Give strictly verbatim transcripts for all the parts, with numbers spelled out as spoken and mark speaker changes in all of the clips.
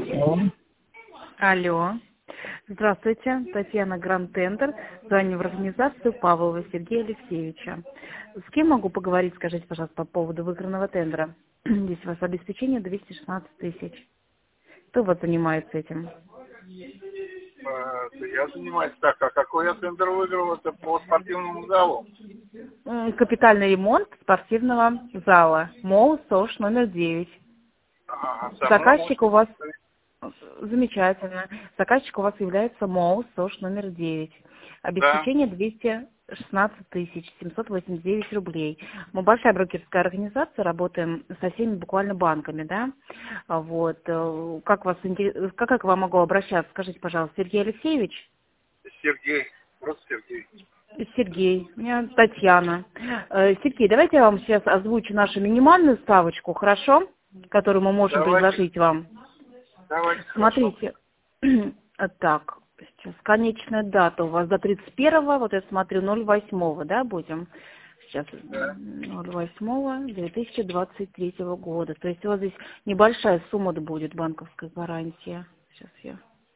Speaker 1: Алло.
Speaker 2: Алло. Здравствуйте, Татьяна Гранд-Тендер. Звоню в организацию Павлова Сергея Алексеевича. С кем могу поговорить, скажите, пожалуйста, по поводу выигранного тендера? Здесь у вас обеспечение двести шестнадцать тысяч. Кто у вас занимается этим?
Speaker 1: А, это я занимаюсь. Так, а какой я тендер выиграл? Это по спортивному залу?
Speaker 2: М, Капитальный ремонт спортивного зала. МОУ СОЖ номер девять.
Speaker 1: А, со мной
Speaker 2: Заказчик
Speaker 1: можете
Speaker 2: у вас...
Speaker 1: поговорить.
Speaker 2: Замечательно. Заказчик у вас является МОУ СОЖ номер девять.
Speaker 1: Да.
Speaker 2: Обеспечение двести шестнадцать тысяч семьсот восемьдесят девять рублей. Мы большая брокерская организация, работаем со всеми буквально банками, да? А Вот. э, Как вас интерес- как, как к вам могу обращаться? Скажите, пожалуйста, Сергей Алексеевич?
Speaker 1: Сергей. Просто Сергей.
Speaker 2: Сергей, меня Татьяна. Э, Сергей, давайте я вам сейчас озвучу нашу минимальную ставочку, хорошо? Которую мы можем
Speaker 1: Давайте.
Speaker 2: предложить вам.
Speaker 1: Давайте, хорошо.
Speaker 2: Смотрите, так, сейчас конечная дата у вас до тридцать первого, вот я смотрю, ноль восьмого, да, будем? Сейчас
Speaker 1: Да.
Speaker 2: ноль восьмого две тысячи двадцать третьего года. То есть у вас здесь небольшая сумма будет банковской гарантии. Сейчас я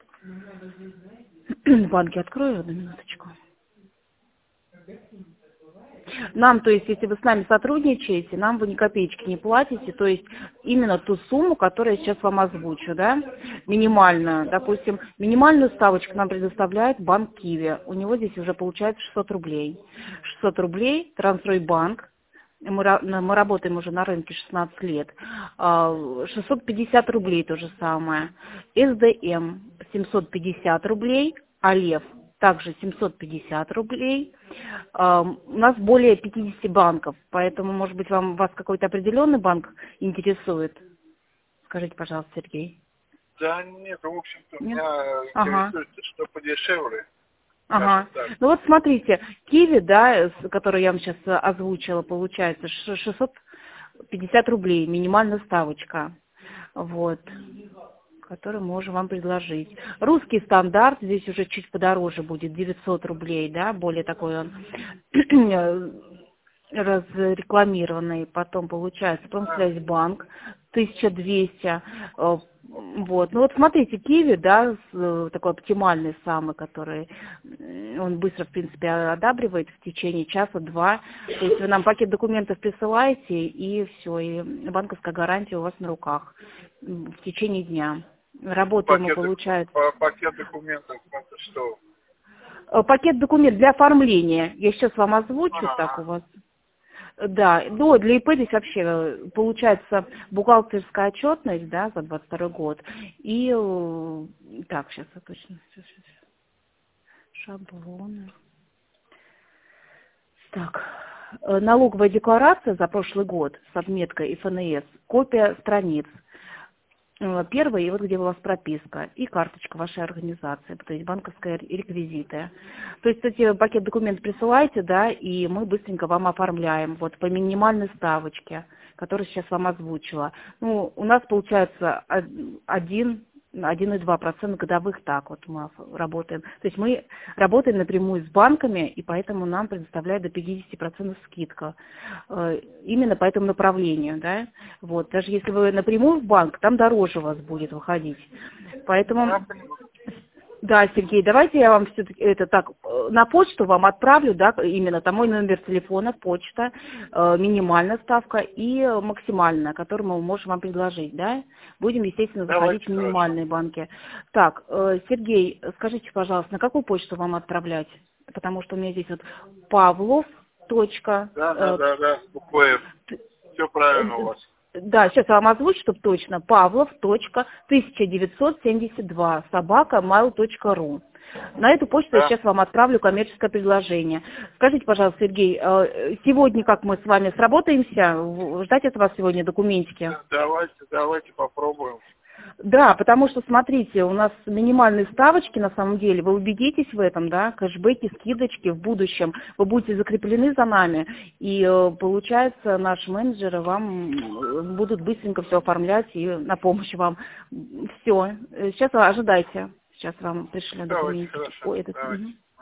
Speaker 2: банки открою, одну минуточку. Нам, то есть, если вы с нами сотрудничаете, нам вы ни копеечки не платите, то есть именно ту сумму, которую я сейчас вам озвучу, да, минимальную, допустим, минимальную ставочку нам предоставляет банк Киви, у него здесь уже получается шестьсот рублей. шестьсот рублей, Трансройбанк, мы, ра- на- мы работаем уже на рынке шестнадцать лет, а, шестьсот пятьдесят рублей то же самое, эс дэ эм семьсот пятьдесят рублей, Алев также семьсот пятьдесят рублей. А, У нас более пятидесяти банков, поэтому, может быть, вам вас какой-то определенный банк интересует? Скажите, пожалуйста, Сергей.
Speaker 1: Да нет, в общем-то,
Speaker 2: Нет?
Speaker 1: меня
Speaker 2: Ага.
Speaker 1: интересует, что подешевле.
Speaker 2: Ага.
Speaker 1: Скажем так.
Speaker 2: Ну вот смотрите, Киви, да, с- который я вам сейчас озвучила, получается ш- шестьсот пятьдесят рублей, минимальная ставочка. Вот. Который можем вам предложить. Русский стандарт здесь уже чуть подороже будет, девятьсот рублей, да, более такой он разрекламированный. Потом получается Промсвязьбанк, тысяча двести. э, Вот. Ну вот смотрите, Киви, да, с- э, такой оптимальный самый, который м, он быстро, в принципе, одабривает в течение часа-два. То есть вы нам пакет документов присылаете, и все, и банковская гарантия у вас на руках м, в течение дня. Работаем мы,
Speaker 1: Пакет, доку-
Speaker 2: получается.
Speaker 1: по- пакет документов, это что?
Speaker 2: Э, Пакет документов для оформления. Я сейчас вам озвучу, так у
Speaker 1: Ага.
Speaker 2: вас. Да, ну, для ИП здесь вообще э, получается бухгалтерская отчетность, да, за двадцать второй год. И, э, так, сейчас я точно, сейчас, сейчас, шаблоны. Так, э, налоговая декларация за прошлый год с отметкой эф эн эс, копия страниц. Э, Первый, и вот где у вас прописка, и карточка вашей организации, то есть банковские реквизиты. То есть эти пакет документов присылайте, да, и мы быстренько вам оформляем, вот по минимальной ставочке, которую сейчас вам озвучила. Ну, у нас получается один, один и два процента годовых, так вот мы работаем. То есть мы работаем напрямую с банками, и поэтому нам предоставляют до пятидесяти процентов скидка. Э, Именно по этому направлению, да. Вот, даже если вы напрямую в банк, там дороже у вас будет выходить.
Speaker 1: Я
Speaker 2: Поэтому,
Speaker 1: понимаю.
Speaker 2: да, Сергей, давайте я вам все-таки это так э, на почту вам отправлю, да, именно там мой номер телефона, почта, э, минимальная ставка и э, максимальная, которую мы можем вам предложить, да. Будем, естественно, заходить
Speaker 1: Давайте,
Speaker 2: в
Speaker 1: хорошо.
Speaker 2: минимальные банки. Так, э, Сергей, скажите, пожалуйста, на какую почту вам отправлять? Потому что у меня здесь вот Павлов. Точка,
Speaker 1: Да, да,
Speaker 2: э,
Speaker 1: да, да, буква F. Все правильно у
Speaker 2: Э,
Speaker 1: вас.
Speaker 2: Да, сейчас я вам озвучу, чтобы точно. Павлов. тысяча девятьсот семьдесят два собака mail точка ру. На эту почту я
Speaker 1: Да.
Speaker 2: сейчас вам отправлю коммерческое предложение. Скажите, пожалуйста, Сергей, э, сегодня как мы с вами сработаемся? В- Ждать от вас сегодня документики?
Speaker 1: Да, давайте, давайте попробуем.
Speaker 2: Да, потому что, смотрите, у нас минимальные ставочки, на самом деле, вы убедитесь в этом, да, кэшбэки, скидочки в будущем, вы будете закреплены за нами, и э, получается, наши менеджеры вам э, будут быстренько все оформлять и на помощь вам. Все, сейчас ожидайте, сейчас вам пришлю
Speaker 1: Давайте,
Speaker 2: документики.
Speaker 1: хорошо.
Speaker 2: Ой, этот,
Speaker 1: Давайте.
Speaker 2: мгм.